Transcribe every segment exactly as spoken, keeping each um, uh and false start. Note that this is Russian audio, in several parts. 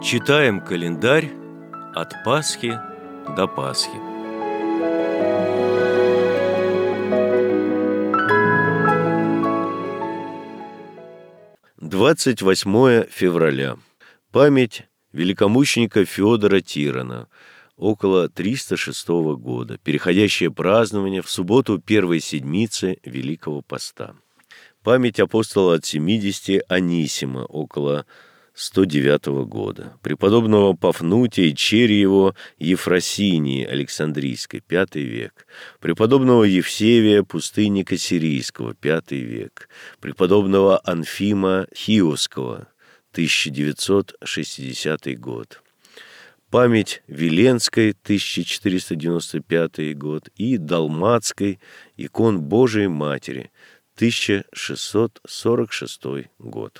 Читаем календарь от Пасхи до Пасхи. двадцать восьмое февраля. Память великомученика Феодора Тирона, около триста шестого года, переходящее празднование в субботу первой седмицы Великого Поста. Память апостола от семидесяти Анисима, около сто девятого года, преподобного Пафнутия и Черьево Ефросинии Александрийской, пятый век, преподобного Евсевия Пустынника Сирийского, пятый век, преподобного Анфима Хиосского, тысяча девятьсот шестидесятый год, память Виленской, тысяча четыреста девяносто пятый год, и Далматской икон Божией Матери, тысяча шестьсот сорок шестой год.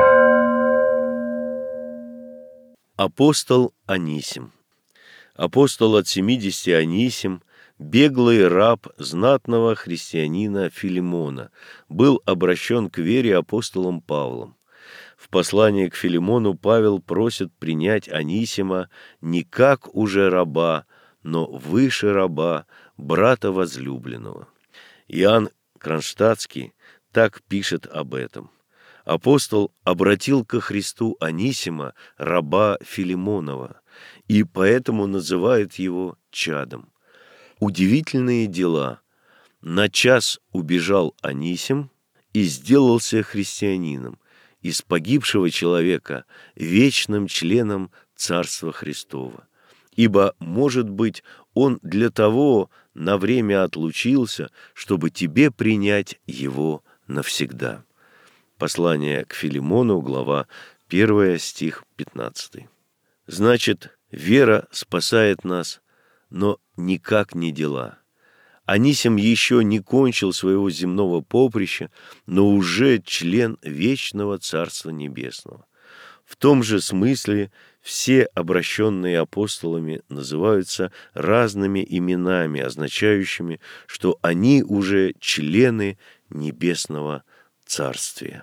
Апостол Анисим. Апостол от семидесяти Анисим, беглый раб знатного христианина Филимона, был обращен к вере апостолом Павлом. В послании к Филимону Павел просит принять Анисима не как уже раба, но выше раба, брата возлюбленного. Иоанн Кронштадтский так пишет об этом. Апостол обратил ко Христу Анисима, раба Филимонова, и поэтому называет его чадом. Удивительные дела. На час убежал Анисим и сделался христианином, из погибшего человека вечным членом Царства Христова. Ибо, может быть, он для того на время отлучился, чтобы тебе принять его навсегда. Послание к Филимону, глава первая, стих пятнадцатый. Значит, вера спасает нас, но никак не дела. Анисим еще не кончил своего земного поприща, но уже член вечного Царства Небесного. В том же смысле все обращенные апостолами называются разными именами, означающими, что они уже члены Небесного Царствия.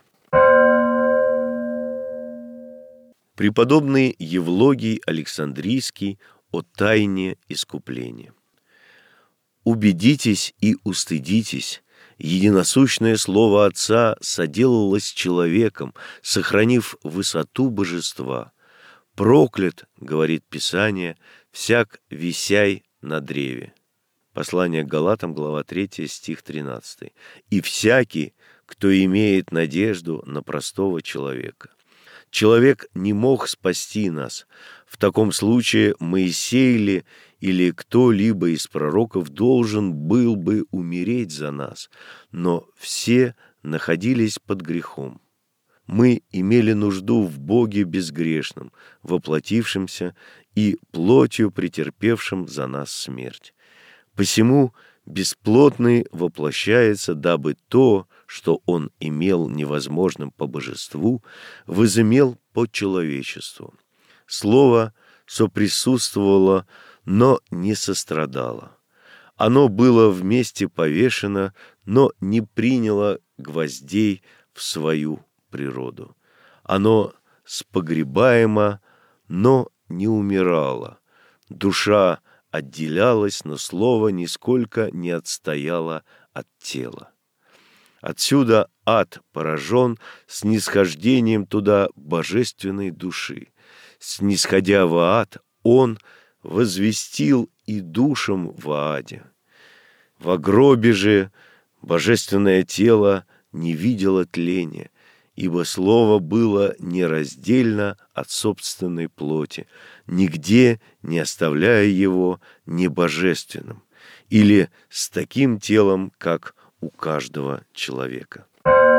Преподобный Евлогий Александрийский о тайне искупления. «Убедитесь и устыдитесь, единосущное слово Отца соделалось человеком, сохранив высоту божества. Проклят, говорит Писание, всяк висяй на древе». Послание к Галатам, глава третья, стих тринадцатый. «И всякий, кто имеет надежду на простого человека». Человек не мог спасти нас. В таком случае Моисей ли или кто-либо из пророков должен был бы умереть за нас, но все находились под грехом. Мы имели нужду в Боге безгрешном, воплотившемся и плотью претерпевшем за нас смерть. Посему бесплотный воплощается, дабы то, что он имел невозможным по божеству, возымел по человечеству. Слово соприсутствовало, но не сострадало. Оно было вместе повешено, но не приняло гвоздей в свою природу. Оно спогребаемо, но не умирало. Душа отделялась, но слово нисколько не отстояло от тела. Отсюда ад поражен снисхождением туда божественной души. Снисходя в ад, он возвестил и душам в аде. Во гробе же божественное тело не видело тления, ибо слово было нераздельно от собственной плоти, нигде не оставляя его небожественным, или с таким телом, как у каждого человека.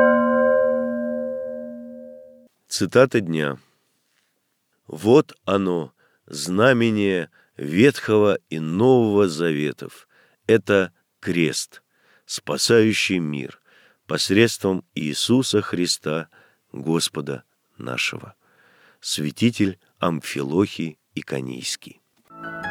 Цитата дня. «Вот оно, знамение Ветхого и Нового Заветов. Это крест, спасающий мир, посредством Иисуса Христа, Господа нашего». Святитель Амфилохий Иконийский.